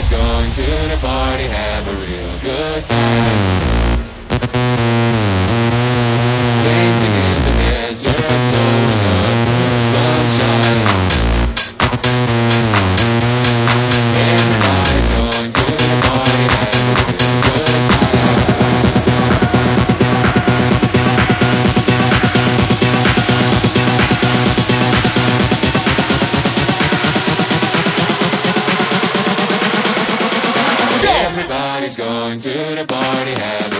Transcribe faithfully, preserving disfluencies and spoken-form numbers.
Everybody's going to the party, have a real good time. Dancing in the desert, blowing up the sunshine. Everybody's going to the party, have a real good time. Everybody's going to the party, have